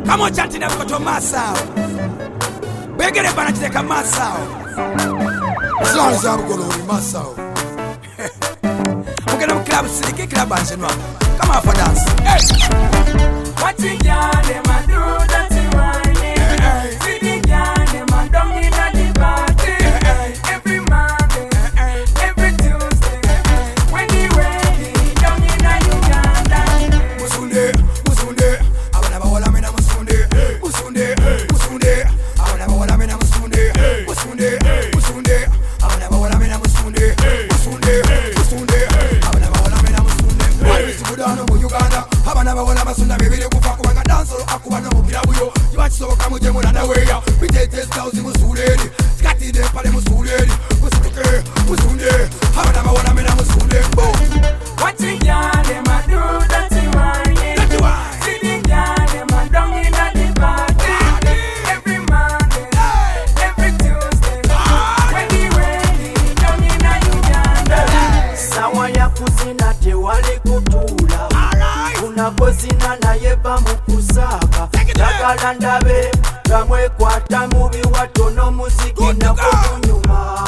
Come on, chanting up to Massao. Beggar the banana to take a Massao. As long as I'm going to Massao. We're going to club, sneaky club, and come on for dance. What you got, them a do that you want. See the girl, them a down in the party. Every Monday, every Tuesday. When the wedding down in Uganda. Musunde, Musunde, I will never hold a mina Musunde. Musunde, Musunde, I will never hold a mina Musunde. Musunde, Musunde, I will never hold a mina Musunde. Musunde, Musunde, I will never hold a mina Musunde. Why is it down in Uganda? I will never hold a Musunde. Baby, you go back and dance. Aku wana mukira buyo. You want so come je muna na weya. We take this house in Musunde. Skati de pale Musunde. Musunde, Musunde, I will never hold a mina Musunde. What you got, them a do that you want. See the girl, them a down in the party. Every Monday, every Tuesday. When the wedding down in Uganda. Sawa ya kuzina te wale kutula. Unapozina na yeba mukusaka. Tagala ndabe kamwe kwata mubi watono muziki na kunyuma.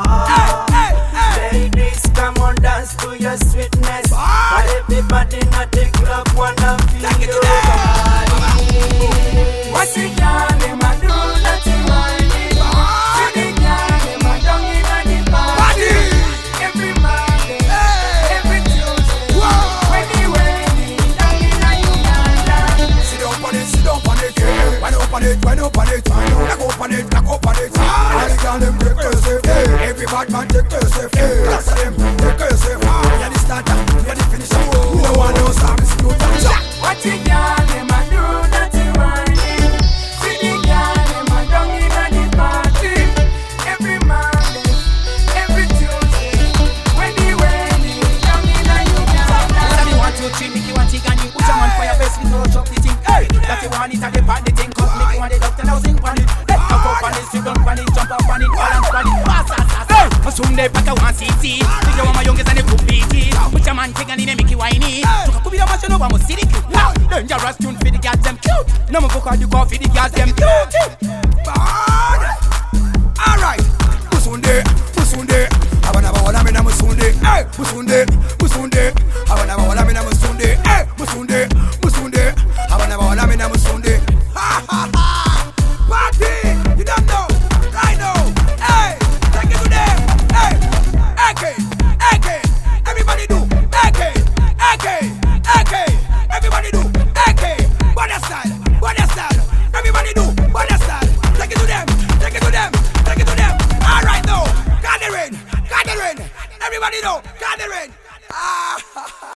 Ladies, come on, dance to your sweetness. Everybody not the club wanna feel your body. What you got, them a do that you want. See the girl, them a down in the party. Every Monday, every Tuesday. When the wedding down in Uganda. Sit down on it, sit down on it. Wind up on it, wind up on it. Knock up on it, knock up on it. All the girls them take yourself. Every bad man take yourself. Lots of them take yourself. You're the starter, you're the finisher. You don't want no service, no time. What you got, them a do that you want. See the girl, them a down in the party. Every Monday, every Tuesday. When the wedding down in Uganda. Me want to treat me, want to and you put your man for your best, me no chop the thing. Hey, that you want it and the part the thing. Cause me want the doctor now sing on it. Hey, jump up on it, sit down on it, jump up on it, balance on it, pass. Hey, Musunde paka one city. Think you want my youngest and the group BT. Put your man king and in a Mickey whiny. Took a kubida man, you know I'm a city kid. Now, dangerous tune for the girls them cute. No more book on the coffee, the girls them cute. Alright, Musunde, Musunde, I wanna have a mina Musunde. Hey, Musunde, Musunde, I wanna have a mina Musunde. Hey, Musunde, Musunde, I wanna have a mina Musunde. Ha ha ha! Party, you don't know, I know. Hey, take it to them. Hey, AK, AK, everybody do. AK, AK, AK, everybody do. AK, body style, everybody do. Body style, take it to them, take it to them, take it to them. All right now, got the rain, everybody know, got the rain.